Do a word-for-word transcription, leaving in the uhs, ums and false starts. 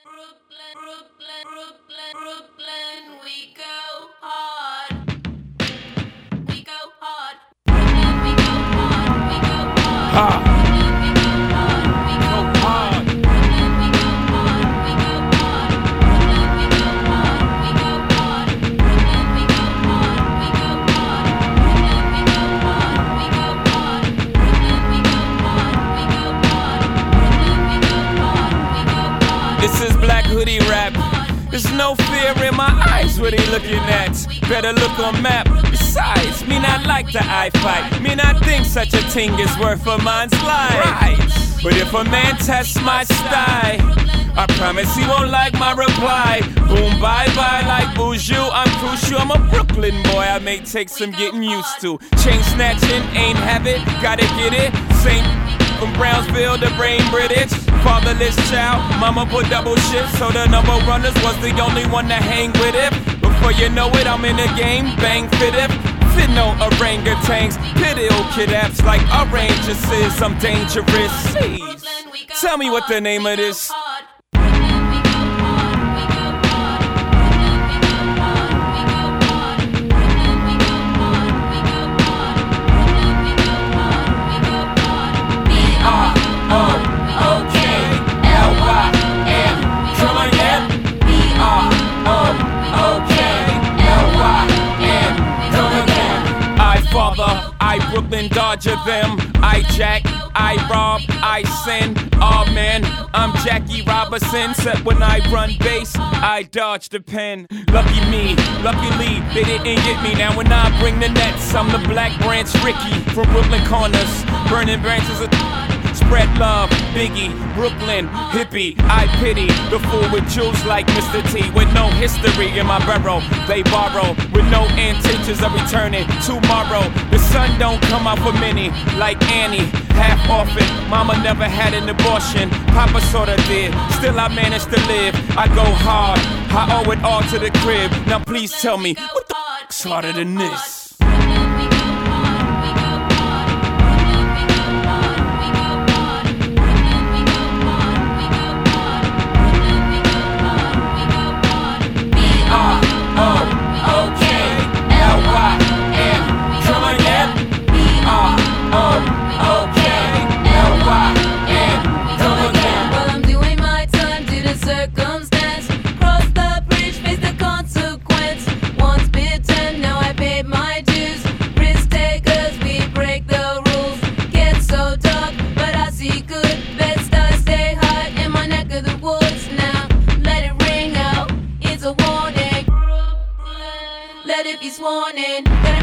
Brooklyn, Brooklyn, Brooklyn, Brooklyn, we go hard. We go hard. Brooklyn, we go hard. We go hard. Ha. Brooklyn, we go hard. We go hard. Brooklyn, we go hard. We go hard. Brooklyn, we go hard. We go hard. Brooklyn, we go hard. We go hard. Brooklyn, we go hard. We go hard. Brooklyn, we go hard. We go hard. Brooklyn, we go hard. We go hard. This is Black Hoodie Rap. There's no fear in my eyes, what he looking at? Better look on map. Besides, me not like the eye fight. Me not think such a thing is worth a man's life. Right. But if a man tests my style, I promise he won't like my reply. Boom, bye bye like Boujou. I'm crucial, I'm a Brooklyn boy. I may take some getting used to. Chain snatching, ain't have it, gotta get it. Same from Brownsville to Brain British. Fatherless child, mama put double shifts, so the number runners was the only one to hang with it. Before you know it, I'm in the game, bang fit it. Fit no orangutans, pity old kid apps like oranges. I'm dangerous. Please, tell me what the name of this. I Brooklyn Dodger them, I jack, I rob, I sin. Aw oh man, I'm Jackie Robinson. Except when I run base, I dodge the pen. Lucky me, luckily they didn't get me. Now when I bring the nets, I'm the Black Branch Ricky from Brooklyn Corners. Burning branches of spread love, Biggie, Brooklyn, hippie. I pity the fool with jewels like Mister T. With no history in my barrel, they borrow. With no intentions of returning tomorrow. The sun don't come out for many, like Annie. Half orphan, mama never had an abortion. Papa sorta did, still I managed to live. I go hard, I owe it all to the crib. Now please tell me, what the f***'s harder than this? Let it be sworn in.